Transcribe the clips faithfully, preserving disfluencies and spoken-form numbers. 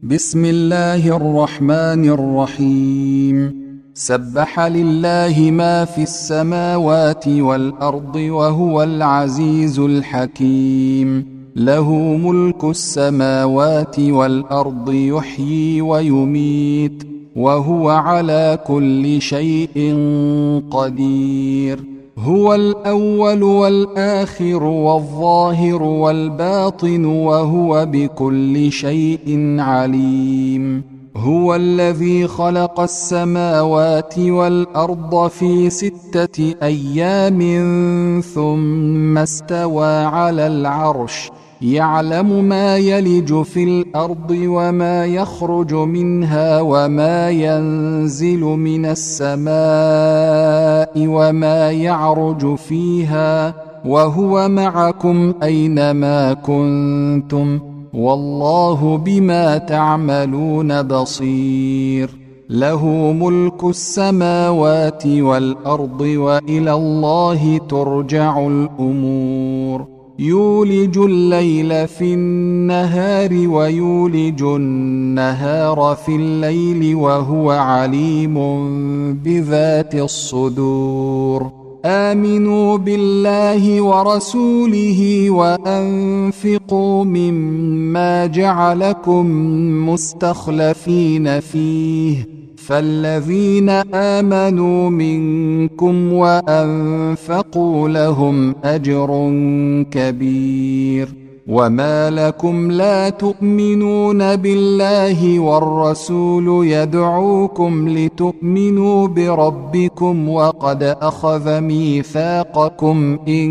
بسم الله الرحمن الرحيم. سبح لله ما في السماوات والأرض وهو العزيز الحكيم. له ملك السماوات والأرض يحيي ويميت وهو على كل شيء قدير. هو الأول والآخر والظاهر والباطن وهو بكل شيء عليم. هو الذي خلق السماوات والأرض في ستة أيام ثم استوى على العرش، يعلم ما يلج في الأرض وما يخرج منها وما ينزل من السماء وما يعرج فيها، وهو معكم أينما كنتم والله بما تعملون بصير. له ملك السماوات والأرض وإلى الله ترجع الأمور. يولج الليل في النهار ويولج النهار في الليل وهو عليم بذات الصدور. آمنوا بالله ورسوله وأنفقوا مما جعلكم مستخلفين فيه، فالذين آمنوا منكم وأنفقوا لهم أجر كبير. وما لكم لا تؤمنون بالله والرسول يدعوكم لتؤمنوا بربكم وقد أخذ ميثاقكم إن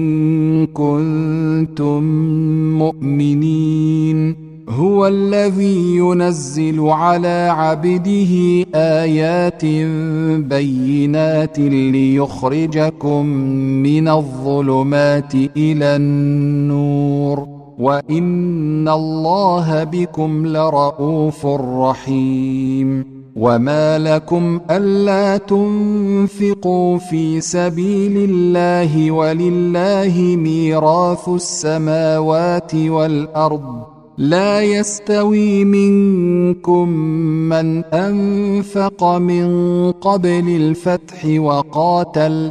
كنتم مؤمنين. هو الذي ينزل على عبده آيات بينات ليخرجكم من الظلمات إلى النور، وإن الله بكم لرءوف رحيم. وما لكم ألا تنفقوا في سبيل الله ولله ميراث السماوات والأرض، لا يستوي منكم من أنفق من قبل الفتح وقاتل،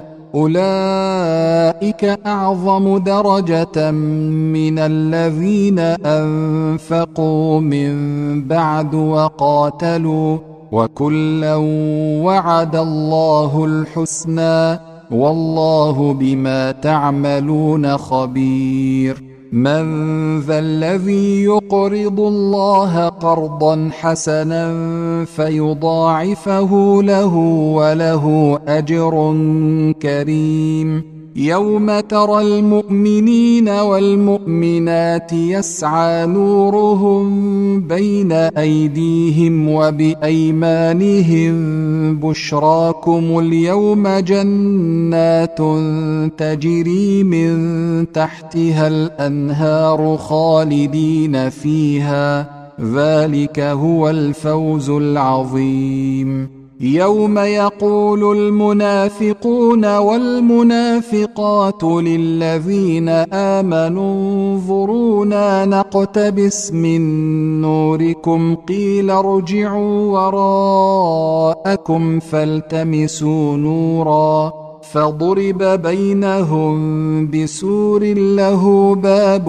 أولئك أعظم درجة من الذين أنفقوا من بعد وقاتلوا، وكلا وعد الله الحسنى والله بما تعملون خبير. من ذا الذي يقرض الله قرضا حسنا فيضاعفه له وله أجر كريم. يوم ترى المؤمنين والمؤمنات يسعى نورهم بين أيديهم وبأيمانهم بشراكم اليوم جنات تجري من تحتها الأنهار خالدين فيها، ذلك هو الفوز العظيم. يوم يقول المنافقون والمنافقات للذين آمنوا انظرونا نقتبس من نوركم قيل ارجعوا وراءكم فالتمسوا نورا، فضرب بينهم بسور له باب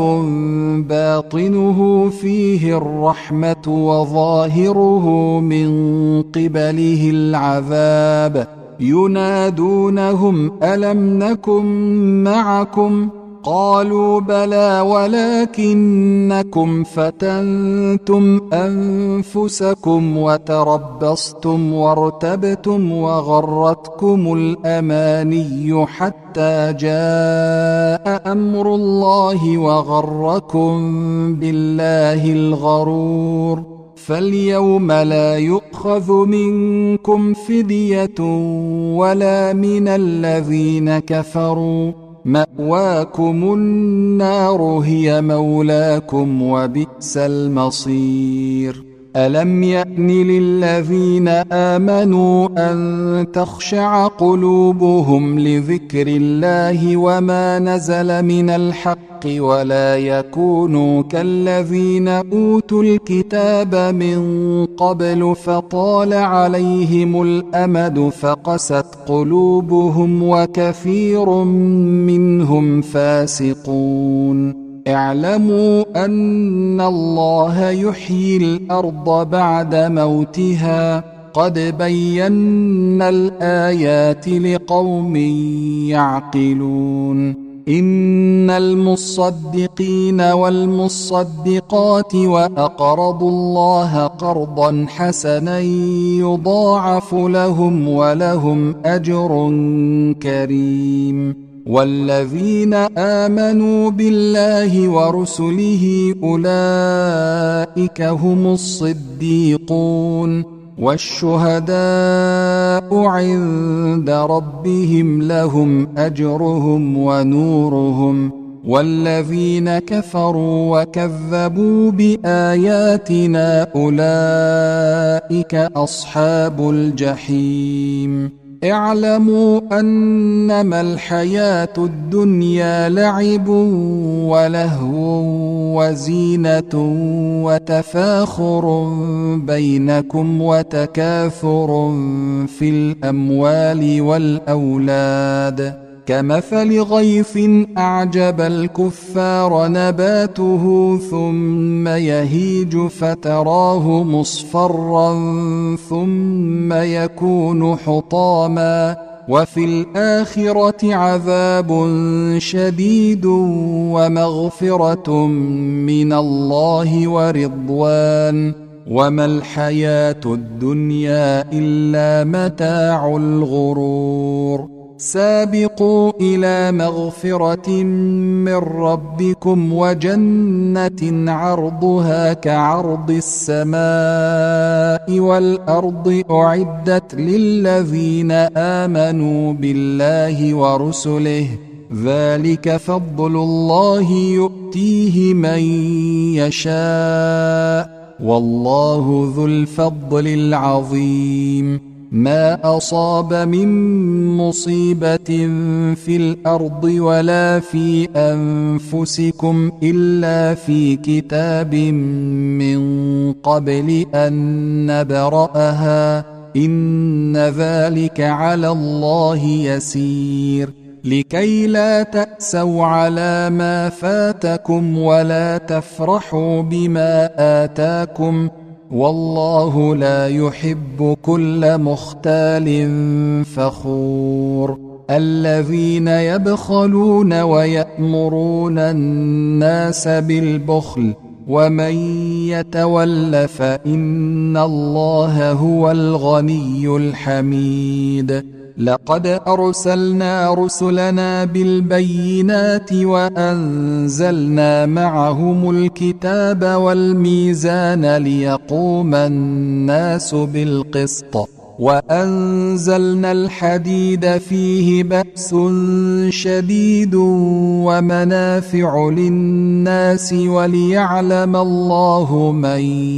باطنه فيه الرحمة وظاهره من قبله العذاب. ينادونهم ألم نكن معكم؟ قالوا بلى ولكنكم فتنتم أنفسكم وتربصتم وارتبتم وغرتكم الأماني حتى جاء أمر الله وغركم بالله الغرور. فاليوم لا يؤخذ منكم فدية ولا من الذين كفروا، مأواكم النار هي مولاكم وبئس المصير. ألم يأن للذين آمنوا أن تخشع قلوبهم لذكر الله وما نزل من الحق ولا يكونوا كالذين أوتوا الكتاب من قبل فطال عليهم الأمد فقست قلوبهم وكثير منهم فاسقون. اعلموا أن الله يحيي الأرض بعد موتها قد بينا الآيات لقوم يعقلون. إن المصدقين والمصدقات وأقرضوا الله قرضا حسنا يضاعف لهم ولهم أجر كريم. والذين آمنوا بالله ورسله أولئك هم الصديقون والشهداء عند ربهم لهم أجرهم ونورهم. والذين كفروا وكذبوا بآياتنا أولئك أصحاب الجحيم. اعلموا أنما الحياة الدنيا لعب ولهو وزينة وتفاخر بينكم وتكاثر في الأموال والأولاد كمثل غيث أعجب الكفار نباته ثم يهيج فتراه مصفرا ثم يكون حطاما وفي الآخرة عذاب شديد ومغفرة من الله ورضوان وما الحياة الدنيا إلا متاع الغرور. سابقوا إلى مغفرة من ربكم وجنة عرضها كعرض السماء والأرض أعدت للذين آمنوا بالله ورسله ذلك فضل الله يؤتيه من يشاء والله ذو الفضل العظيم. ما أصاب من مصيبة في الأرض ولا في أنفسكم إلا في كتاب من قبل أن نبرأها إن ذلك على الله يسير. لكي لا تأسوا على ما فاتكم ولا تفرحوا بما آتاكم والله لا يحب كل مختال فخور. الذين يبخلون ويأمرون الناس بالبخل ومن يتول فإن الله هو الغني الحميد. لقد أرسلنا رسلنا بالبينات وأنزلنا معهم الكتاب والميزان ليقوم الناس بالقسط وأنزلنا الحديد فيه بأس شديد ومنافع للناس وليعلم الله من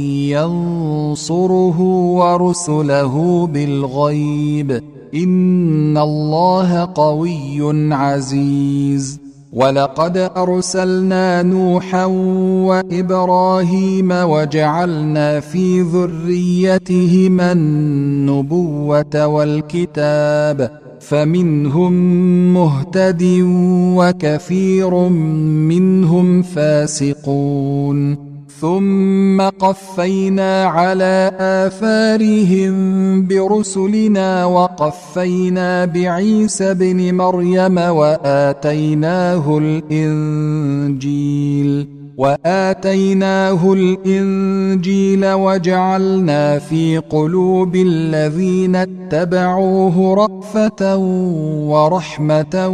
ينصره ورسله بالغيب إن الله قوي عزيز. ولقد أرسلنا نوحا وإبراهيم وجعلنا في ذريتهما النبوة والكتاب فمنهم مهتد وكثير منهم فاسقون. ثم قفينا على آثارهم برسلنا وقفينا بعيسى ابن مريم وآتيناه الإنجيل وآتيناه الإنجيل وجعلنا في قلوب الذين اتبعوه رأفة ورحمة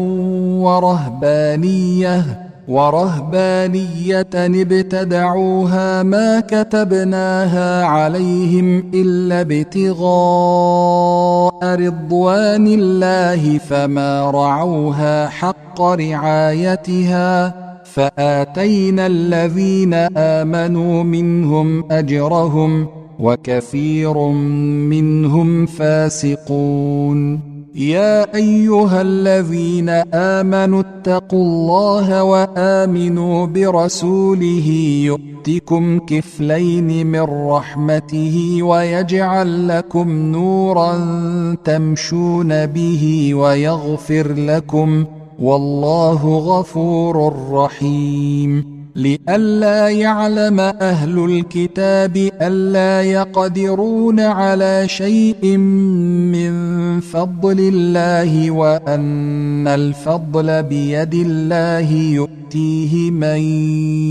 ورهبانية ورهبانية ابتدعوها ما كتبناها عليهم إلا ابتغاء رضوان الله فما رعوها حق رعايتها فآتينا الذين آمنوا منهم أجرهم وكثير منهم فاسقون. يا أيها الذين آمنوا اتقوا الله وآمنوا برسوله يؤتكم كفلين من رحمته ويجعل لكم نورا تمشون به ويغفر لكم، والله غفور رحيم. لئلا يعلم أهل الكتاب ألا يقدرون على شيء من فضل الله وأن الفضل بيد الله يؤتيه من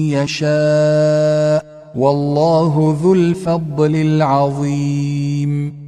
يشاء، والله ذو الفضل العظيم.